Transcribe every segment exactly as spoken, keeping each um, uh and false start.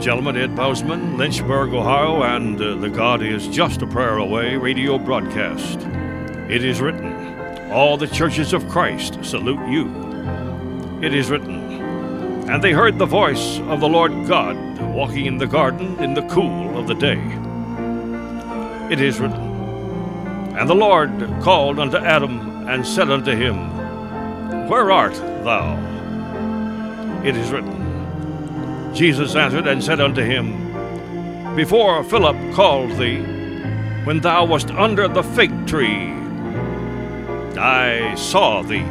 gentlemen, Ed Bousman, Lynchburg, Ohio, and uh, the God is Just a Prayer Away radio broadcast. It is written, all the churches of Christ salute you. It is written, and they heard the voice of the Lord God walking in the garden in the cool of the day. It is written, and the Lord called unto Adam and said unto him, Where art thou? It is written, Jesus answered and said unto him, Before Philip called thee, when thou wast under the fig tree, I saw thee.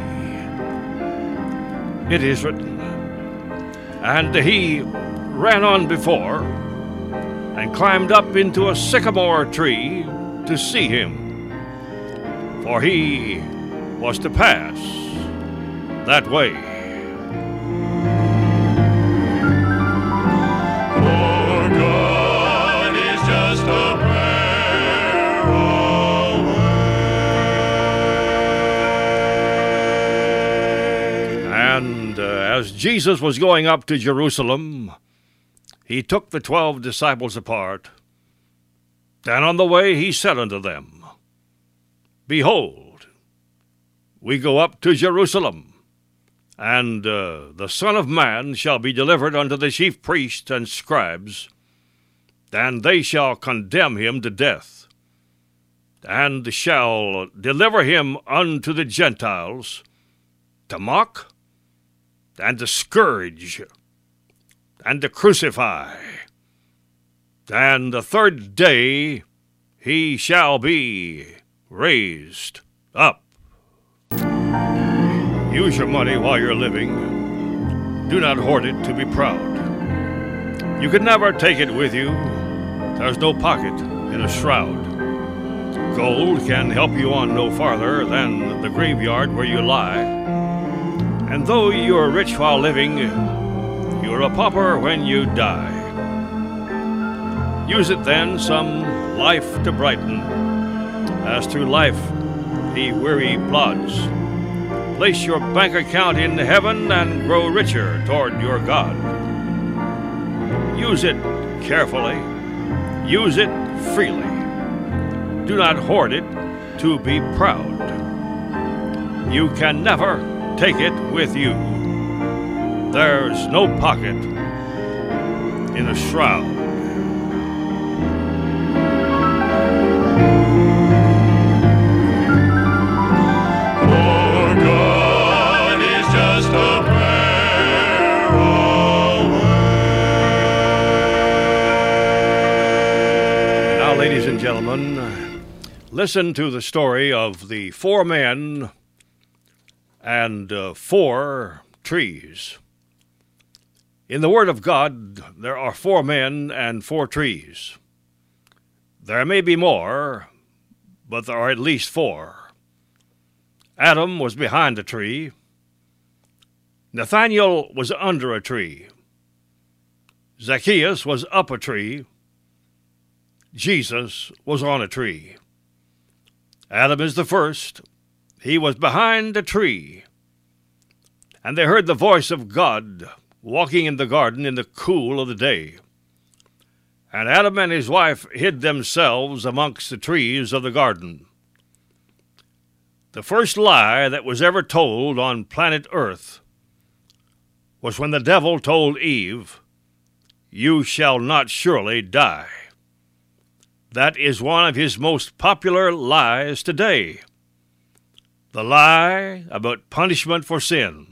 It is written, and he ran on before, and climbed up into a sycamore tree to see him, for he was to pass that way. And uh, as Jesus was going up to Jerusalem, he took the twelve disciples apart, and on the way he said unto them, Behold, we go up to Jerusalem, and uh, the Son of Man shall be delivered unto the chief priests and scribes, and they shall condemn him to death, and shall deliver him unto the Gentiles, to mock, and to scourge, and to crucify. And the third day he shall be raised up. Use your money while you're living. Do not hoard it to be proud. You can never take it with you. There's no pocket in a shroud. Gold can help you on no farther than the graveyard where you lie. And though you are rich while living, you're a pauper when you die. Use it then, some life to brighten, as through life he weary plods. Place your bank account in heaven and grow richer toward your God. Use it carefully. Use it freely. Do not hoard it to be proud. You can never take it with you. There's no pocket in a shroud. For God is just a prayer away. Now, ladies and gentlemen, listen to the story of the four men and uh, four trees. In the Word of God, there are four men and four trees. There may be more, but there are at least four. Adam was behind a tree. Nathaniel was under a tree. Zacchaeus was up a tree. Jesus was on a tree. Adam is the first. He was behind a tree. And they heard the voice of God walking in the garden in the cool of the day. And Adam and his wife hid themselves amongst the trees of the garden. The first lie that was ever told on planet Earth was when the devil told Eve, You shall not surely die. That is one of his most popular lies today. The lie about punishment for sin.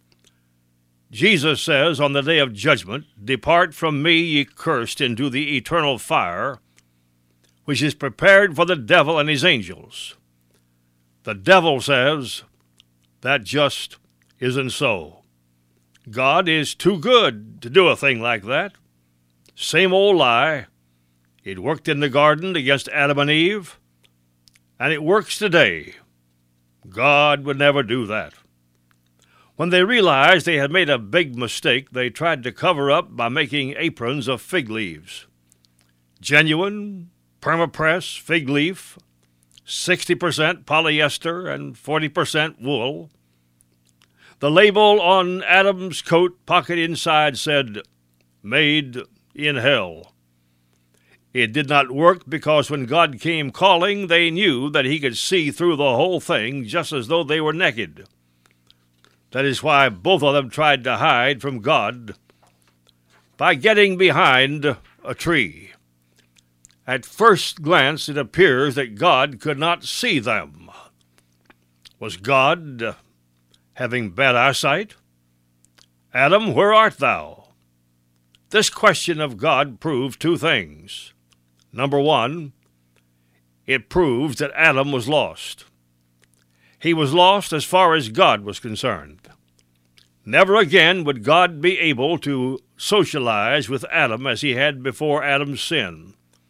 Jesus says on the day of judgment, Depart from me, ye cursed, into the eternal fire, which is prepared for the devil and his angels. The devil says, that just isn't so. God is too good to do a thing like that. Same old lie. It worked in the garden against Adam and Eve, and it works today. God would never do that. When they realized they had made a big mistake, they tried to cover up by making aprons of fig leaves. Genuine, permapress fig leaf, sixty percent polyester and forty percent wool. The label on Adam's coat pocket inside said, Made in hell. It did not work because when God came calling, they knew that he could see through the whole thing just as though they were naked. That is why both of them tried to hide from God by getting behind a tree. At first glance, it appears that God could not see them. Was God having bad eyesight? Adam, where art thou? This question of God proved two things. Number one, it proves that Adam was lost. He was lost as far as God was concerned. Never again would God be able to socialize with Adam as he had before Adam's sin.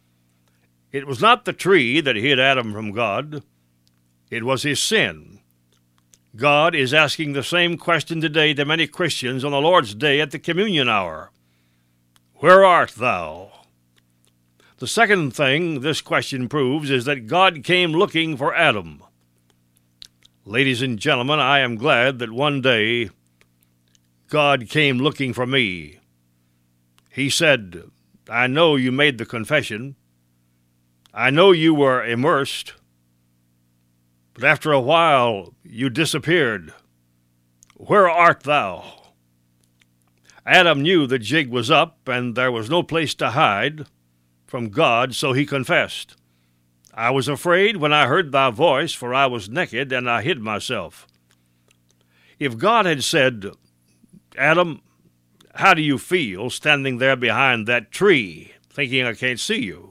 It was not the tree that hid Adam from God. It was his sin. God is asking the same question today to many Christians on the Lord's Day at the communion hour. Where art thou? The second thing this question proves is that God came looking for Adam. Ladies and gentlemen, I am glad that one day God came looking for me. He said, I know you made the confession. I know you were immersed. But after a while, you disappeared. Where art thou? Adam knew the jig was up, and there was no place to hide from God, so he confessed. I was afraid when I heard thy voice, for I was naked, and I hid myself. If God had said, Adam, how do you feel standing there behind that tree, thinking I can't see you?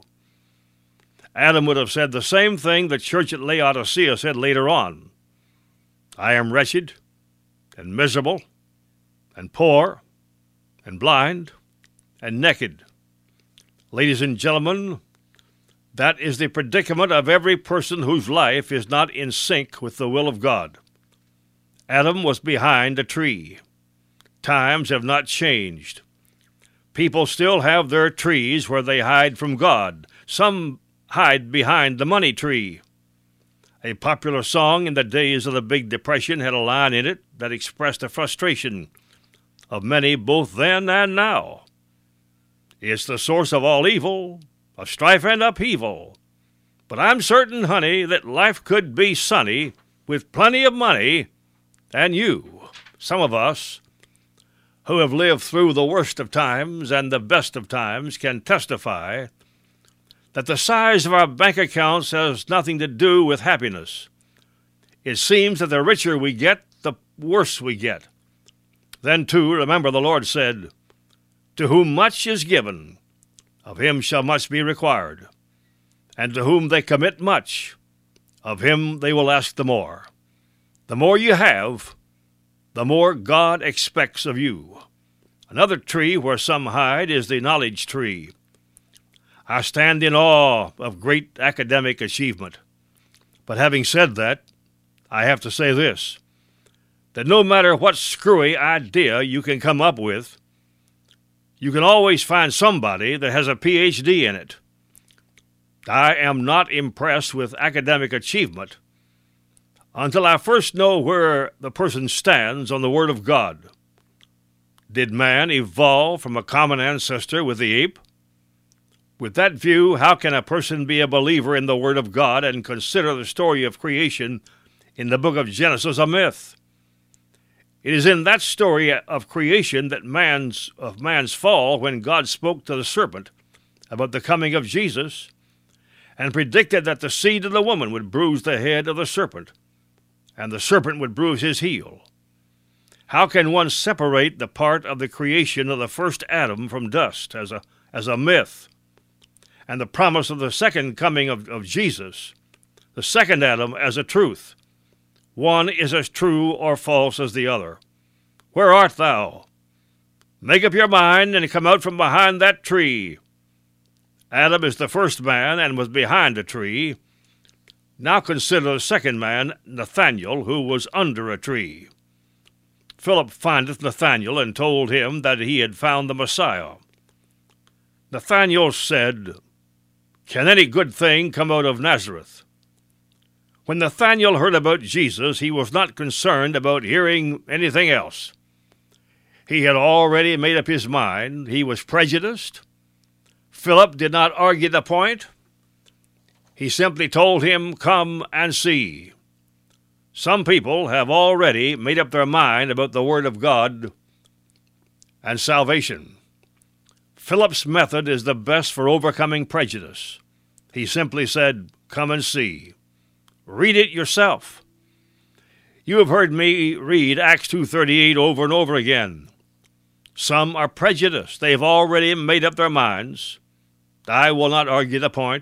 Adam would have said the same thing the church at Laodicea said later on. I am wretched and miserable and poor and blind and naked. Ladies and gentlemen, that is the predicament of every person whose life is not in sync with the will of God. Adam was behind a tree. Times have not changed. People still have their trees where they hide from God. Some hide behind the money tree. A popular song in the days of the Big Depression had a line in it that expressed the frustration of many both then and now. It's the source of all evil, of strife and upheaval. But I'm certain, honey, that life could be sunny with plenty of money, and you, some of us, who have lived through the worst of times and the best of times, can testify that the size of our bank accounts has nothing to do with happiness. It seems that the richer we get, the worse we get. Then, too, remember the Lord said, To whom much is given, of him shall much be required. And to whom they commit much, of him they will ask the more. The more you have, the more God expects of you. Another tree where some hide is the knowledge tree. I stand in awe of great academic achievement. But having said that, I have to say this, that no matter what screwy idea you can come up with, you can always find somebody that has a P H D in it. I am not impressed with academic achievement until I first know where the person stands on the Word of God. Did man evolve from a common ancestor with the ape? With that view, how can a person be a believer in the Word of God and consider the story of creation in the book of Genesis a myth? It is in that story of creation that man's of man's fall, when God spoke to the serpent about the coming of Jesus and predicted that the seed of the woman would bruise the head of the serpent, and the serpent would bruise his heel. How can one separate the part of the creation of the first Adam from dust as a as a myth, and the promise of the second coming of, of Jesus, the second Adam, as a truth? One is as true or false as the other. Where art thou? Make up your mind and come out from behind that tree. Adam is the first man and was behind a tree. Now consider the second man, Nathanael, who was under a tree. Philip findeth Nathanael and told him that he had found the Messiah. Nathanael said, Can any good thing come out of Nazareth? When Nathanael heard about Jesus, he was not concerned about hearing anything else. He had already made up his mind. He was prejudiced. Philip did not argue the point. He simply told him, "Come and see." Some people have already made up their mind about the Word of God and salvation. Philip's method is the best for overcoming prejudice. He simply said, "Come and see." Read it yourself. You have heard me read Acts two thirty-eight over and over again. Some are prejudiced. They've already made up their minds. I will not argue the point.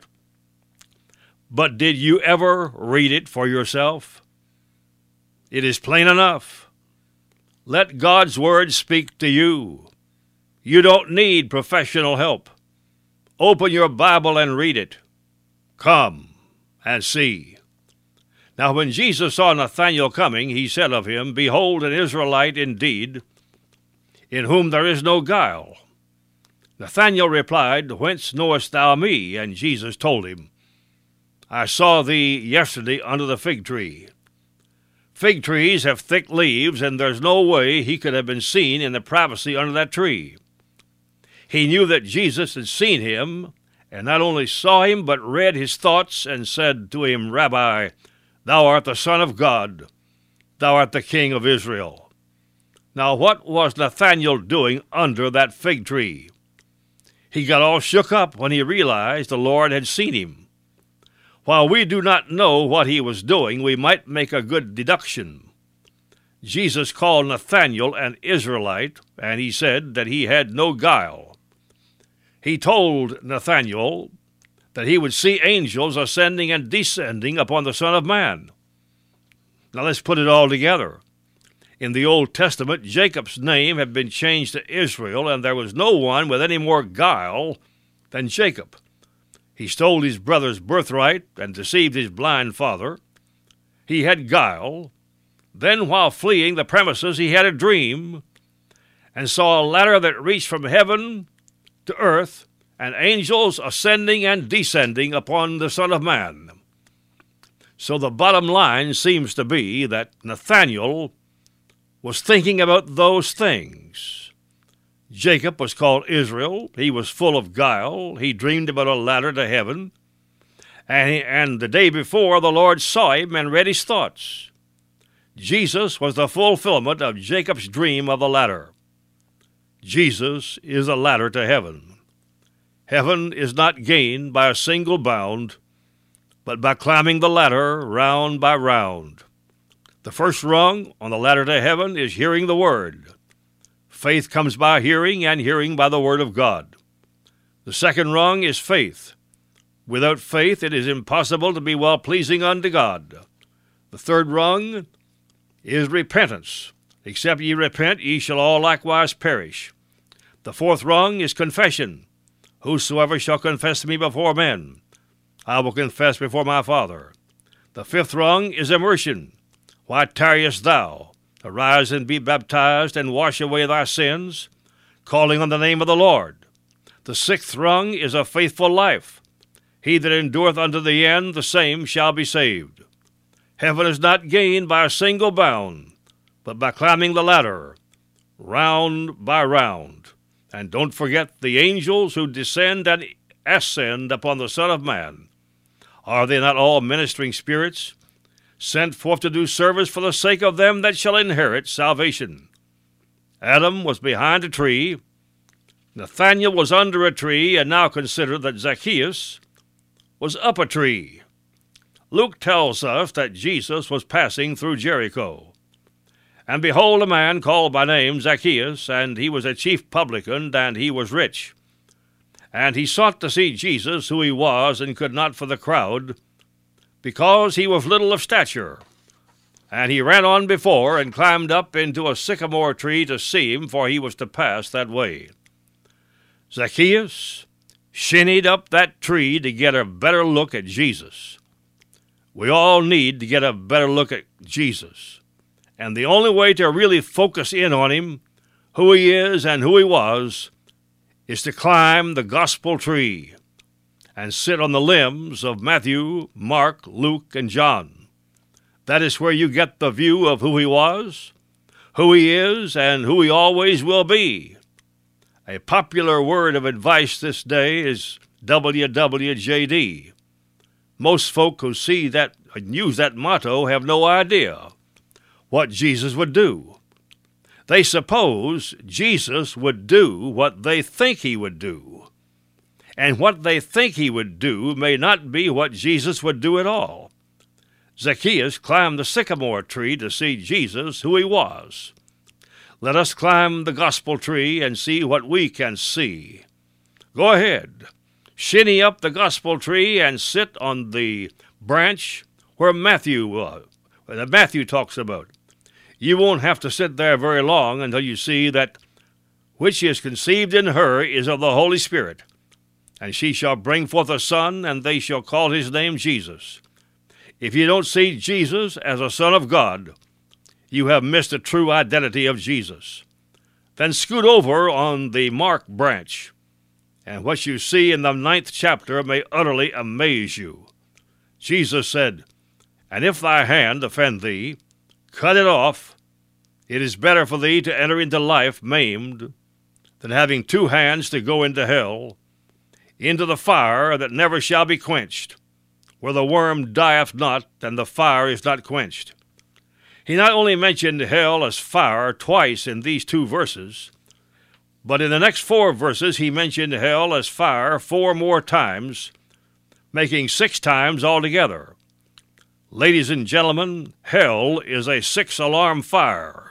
But did you ever read it for yourself? It is plain enough. Let God's Word speak to you. You don't need professional help. Open your Bible and read it. Come and see. Now when Jesus saw Nathanael coming, he said of him, "Behold, an Israelite indeed, in whom there is no guile." Nathanael replied, "Whence knowest thou me?" And Jesus told him, "I saw thee yesterday under the fig tree." Fig trees have thick leaves, and there's no way he could have been seen in the privacy under that tree. He knew that Jesus had seen him, and not only saw him, but read his thoughts, and said to him, "Rabbi, thou art the Son of God. Thou art the King of Israel." Now what was Nathanael doing under that fig tree? He got all shook up when he realized the Lord had seen him. While we do not know what he was doing, we might make a good deduction. Jesus called Nathanael an Israelite, and he said that he had no guile. He told Nathanael that he would see angels ascending and descending upon the Son of Man. Now let's put it all together. In the Old Testament, Jacob's name had been changed to Israel, and there was no one with any more guile than Jacob. He stole his brother's birthright and deceived his blind father. He had guile. Then, while fleeing the premises, he had a dream and saw a ladder that reached from heaven to earth, and angels ascending and descending upon the Son of Man. So the bottom line seems to be that Nathanael was thinking about those things. Jacob was called Israel. He was full of guile. He dreamed about a ladder to heaven. And, he, and the day before, the Lord saw him and read his thoughts. Jesus was the fulfillment of Jacob's dream of the ladder. Jesus is a ladder to heaven. Heaven is not gained by a single bound, but by climbing the ladder round by round. The first rung on the ladder to heaven is hearing the Word. Faith comes by hearing, and hearing by the Word of God. The second rung is faith. Without faith it is impossible to be well-pleasing unto God. The third rung is repentance. Except ye repent, ye shall all likewise perish. The fourth rung is confession. Whosoever shall confess me before men, I will confess before my Father. The fifth rung is immersion. Why tarriest thou? Arise and be baptized, and wash away thy sins, calling on the name of the Lord. The sixth rung is a faithful life. He that endureth unto the end, the same shall be saved. Heaven is not gained by a single bound, but by climbing the ladder, round by round. And don't forget the angels who descend and ascend upon the Son of Man. Are they not all ministering spirits, sent forth to do service for the sake of them that shall inherit salvation? Adam was behind a tree. Nathanael was under a tree, and now consider that Zacchaeus was up a tree. Luke tells us that Jesus was passing through Jericho. And behold, a man called by name Zacchaeus, and he was a chief publican, and he was rich. And he sought to see Jesus, who he was, and could not for the crowd, because he was little of stature. And he ran on before, and climbed up into a sycamore tree to see him, for he was to pass that way. Zacchaeus shinned up that tree to get a better look at Jesus. We all need to get a better look at Jesus. And the only way to really focus in on him, who he is and who he was, is to climb the gospel tree and sit on the limbs of Matthew, Mark, Luke, and John. That is where you get the view of who he was, who he is, and who he always will be. A popular word of advice this day is W W J D. Most folk who see that and use that motto have no idea what Jesus would do. They suppose Jesus would do what they think he would do. And what they think he would do may not be what Jesus would do at all. Zacchaeus climbed the sycamore tree to see Jesus, who he was. Let us climb the gospel tree and see what we can see. Go ahead, shinny up the gospel tree and sit on the branch where Matthew uh, that Matthew talks about. You won't have to sit there very long until you see that which is conceived in her is of the Holy Spirit. And she shall bring forth a son, and they shall call his name Jesus. If you don't see Jesus as a Son of God, you have missed the true identity of Jesus. Then scoot over on the Mark branch, and what you see in the ninth chapter may utterly amaze you. Jesus said, "And if thy hand offend thee, cut it off. It is better for thee to enter into life maimed than having two hands to go into hell, into the fire that never shall be quenched, where the worm dieth not, and the fire is not quenched." He not only mentioned hell as fire twice in these two verses, but in the next four verses he mentioned hell as fire four more times, making six times altogether. Ladies and gentlemen, hell is a six-alarm fire.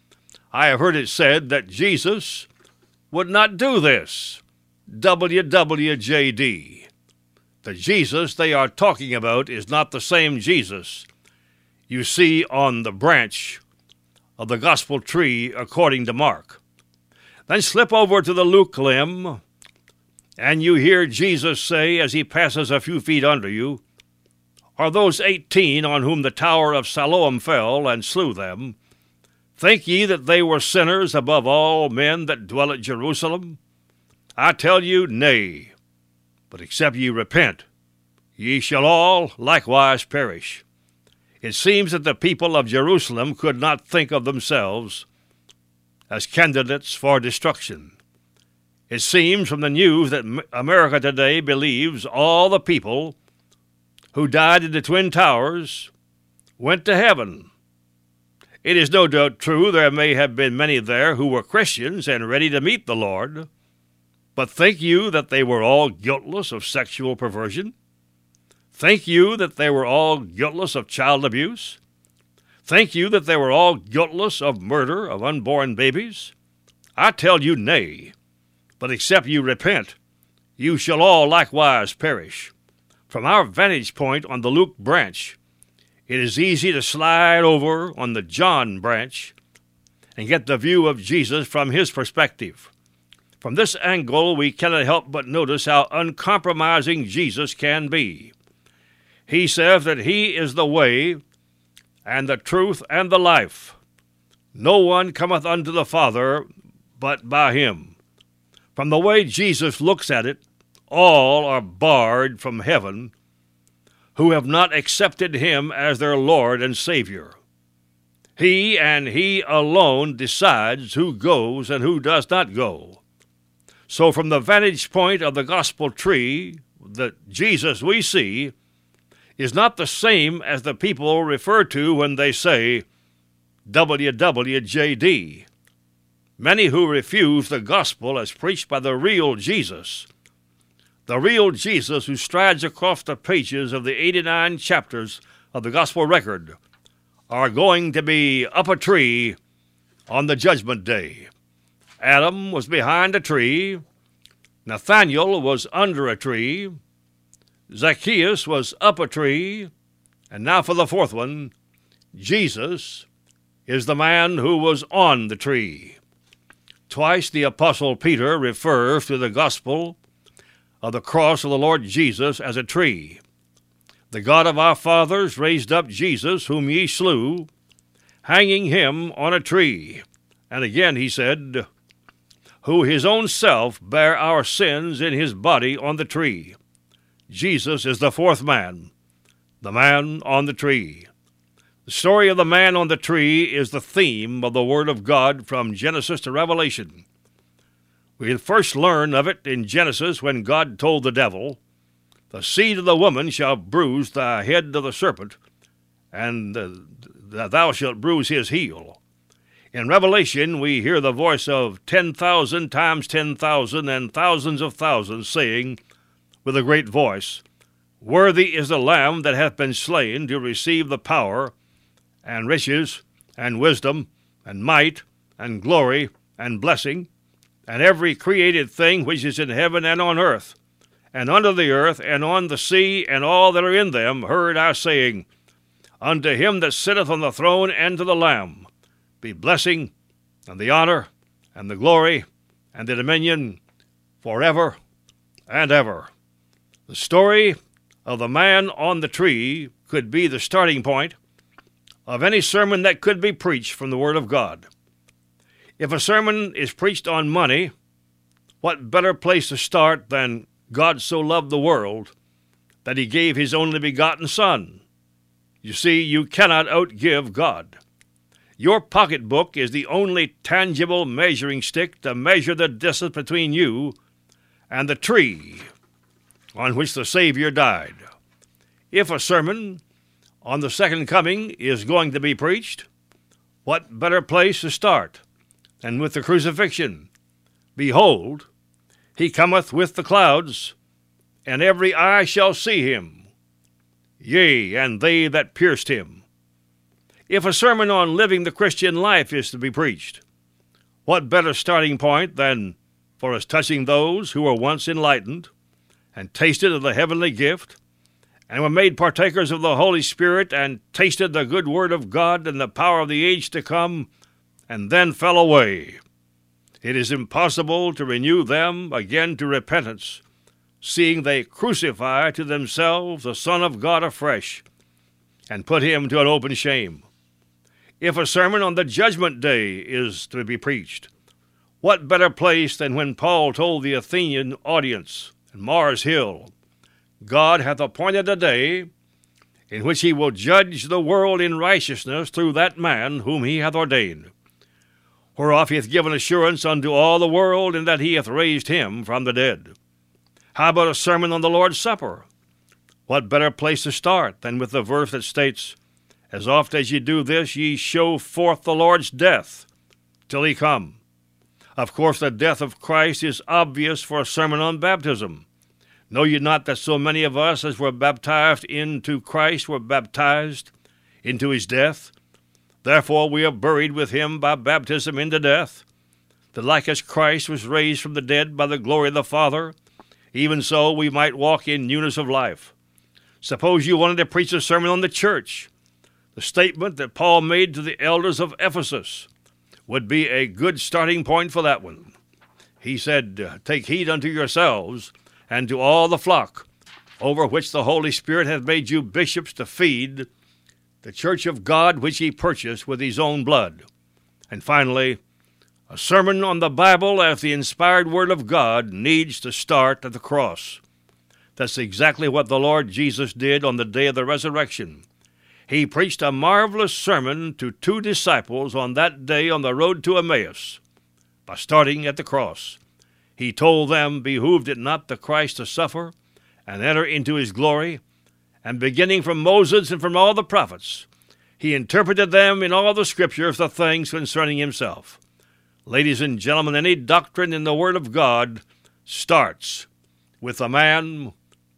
I have heard it said that Jesus would not do this. W W J D. The Jesus they are talking about is not the same Jesus you see on the branch of the gospel tree according to Mark. Then slip over to the Luke limb, and you hear Jesus say as he passes a few feet under you, "Are those eighteen on whom the tower of Siloam fell and slew them, think ye that they were sinners above all men that dwell at Jerusalem? I tell you, nay. But except ye repent, ye shall all likewise perish." It seems that the people of Jerusalem could not think of themselves as candidates for destruction. It seems from the news that America today believes all the people who died in the Twin Towers went to heaven. It is no doubt true there may have been many there who were Christians and ready to meet the Lord, but think you that they were all guiltless of sexual perversion? Think you that they were all guiltless of child abuse? Think you that they were all guiltless of murder of unborn babies? I tell you, nay. But except you repent, you shall all likewise perish. From our vantage point on the Luke branch, it is easy to slide over on the John branch and get the view of Jesus from his perspective. From this angle, we cannot help but notice how uncompromising Jesus can be. He says that he is the way, and the truth, and the life. No one cometh unto the Father but by him. From the way Jesus looks at it, all are barred from heaven who have not accepted him as their Lord and Savior. He and he alone decides who goes and who does not go. So from the vantage point of the gospel tree, the Jesus we see is not the same as the people refer to when they say W W J D. Many who refuse the gospel as preached by the real Jesus, the real Jesus who strides across the pages of the eighty-nine chapters of the gospel record, are going to be up a tree on the judgment day. Adam was behind a tree, Nathanael was under a tree, Zacchaeus was up a tree, and now for the fourth one, Jesus is the man who was on the tree. Twice the Apostle Peter refers to the gospel of the cross of the Lord Jesus as a tree. The God of our fathers raised up Jesus, whom ye slew, hanging him on a tree. And again he said, who his own self bare our sins in his body on the tree. Jesus is the fourth man, the man on the tree. The story of the man on the tree is the theme of the Word of God from Genesis to Revelation. We first learn of it in Genesis when God told the devil, "The seed of the woman shall bruise the head of the serpent, and uh, thou shalt bruise his heel." In Revelation, we hear the voice of ten thousand times ten thousand and thousands of thousands saying with a great voice, "Worthy is the Lamb that hath been slain to receive the power and riches and wisdom and might and glory and blessing, and every created thing which is in heaven and on earth, and under the earth, and on the sea, and all that are in them, heard I saying, Unto him that sitteth on the throne and to the Lamb be blessing, and the honor, and the glory, and the dominion, forever and ever." The story of the man on the tree could be the starting point of any sermon that could be preached from the Word of God. If a sermon is preached on money, what better place to start than God so loved the world that he gave his only begotten Son? You see, you cannot outgive God. Your pocketbook is the only tangible measuring stick to measure the distance between you and the tree on which the Savior died. If a sermon on the second coming is going to be preached, what better place to start than with the crucifixion? "Behold, he cometh with the clouds, and every eye shall see him, yea, and they that pierced him." If a sermon on living the Christian life is to be preached, what better starting point than for us touching those who were once enlightened and tasted of the heavenly gift, and were made partakers of the Holy Spirit, and tasted the good word of God and the power of the age to come, and then fell away. It is impossible to renew them again to repentance, seeing they crucify to themselves the Son of God afresh, and put him to an open shame. If a sermon on the judgment day is to be preached, what better place than when Paul told the Athenian audience in Mars Hill, "God hath appointed a day in which he will judge the world in righteousness through that man whom he hath ordained, whereof he hath given assurance unto all the world, in that he hath raised him from the dead." How about a sermon on the Lord's Supper? What better place to start than with the verse that states, "As oft as ye do this, ye show forth the Lord's death till he come." Of course, the death of Christ is obvious for a sermon on baptism. Know ye not that so many of us as were baptized into Christ were baptized into his death? Therefore we are buried with him by baptism into death, that like as Christ was raised from the dead by the glory of the Father, even so we might walk in newness of life. Suppose you wanted to preach a sermon on the church. The statement that Paul made to the elders of Ephesus would be a good starting point for that one. He said, "Take heed unto yourselves and to all the flock, over which the Holy Spirit hath made you bishops, to feed the church of God, which he purchased with his own blood." And finally, a sermon on the Bible as the inspired Word of God needs to start at the cross. That's exactly what the Lord Jesus did on the day of the resurrection. He preached a marvelous sermon to two disciples on that day on the road to Emmaus by starting at the cross. He told them, behooved it not the Christ to suffer and enter into his glory? And beginning from Moses and from all the prophets, he interpreted them in all the Scriptures the things concerning himself. Ladies and gentlemen, any doctrine in the Word of God starts with the man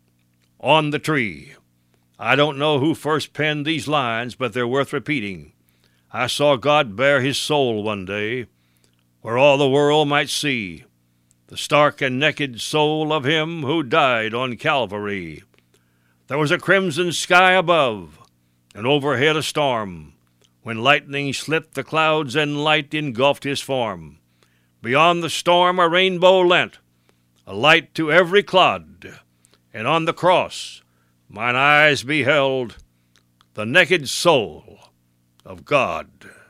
on the tree. I don't know who first penned these lines, but they're worth repeating. I saw God bare his soul one day, where all the world might see the stark and naked soul of him who died on Calvary. There was a crimson sky above, and overhead a storm, when lightning slit the clouds and light engulfed his form. Beyond the storm a rainbow lent, a light to every clod, and on the cross mine eyes beheld the naked soul of God.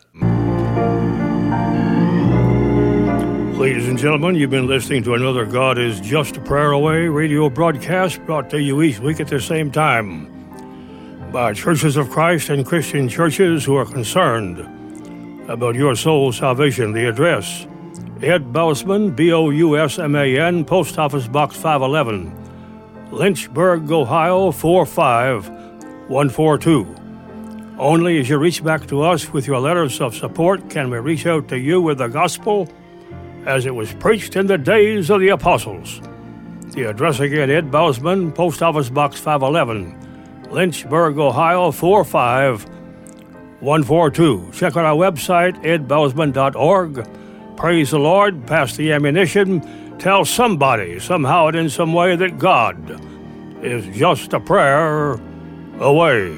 Ladies and gentlemen, you've been listening to another God is Just a Prayer Away radio broadcast brought to you each week at the same time by Churches of Christ and Christian churches who are concerned about your soul's salvation. The address Ed Bousman, B O U S M A N, Post Office Box five eleven, Lynchburg, Ohio four five one four two. Only as you reach back to us with your letters of support can we reach out to you with the gospel as it was preached in the days of the apostles. The address again, Ed Bousman, Post Office Box five eleven, Lynchburg, Ohio four five one four two. Check out our website, ed bousman dot org. Praise the Lord, pass the ammunition, tell somebody, somehow and in some way, that God is just a prayer away.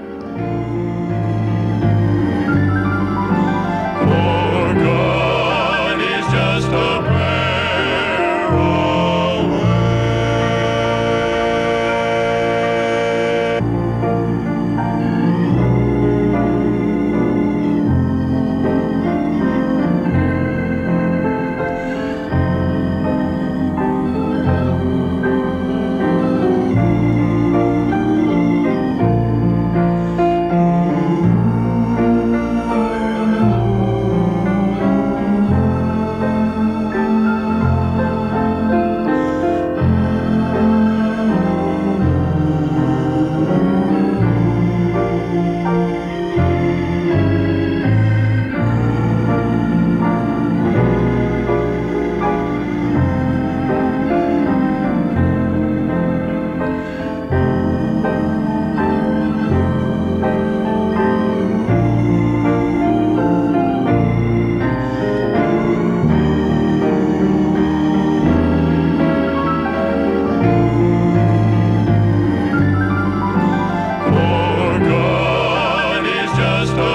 For God is just a prayer away. For God is just a